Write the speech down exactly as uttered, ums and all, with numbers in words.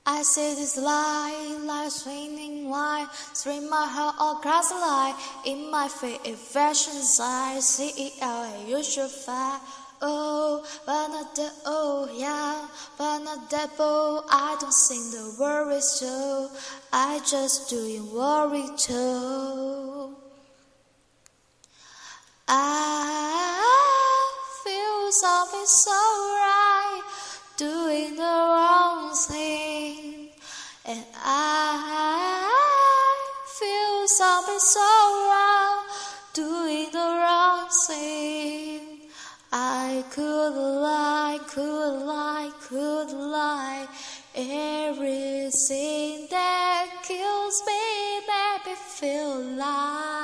I see this light, like swinging wine, stream my heart across the line. In my feet, it fashions I C E L A, you should fight. Oh, but not that, oh yeah, but not that bold. I don't sing the worries too, I just doing worry too. I feel something so right, doing the wrong thing. And I feel something so wrong, doing the wrong thing. I could lie, could lie, could lie. Everything that kills me made me feel alive.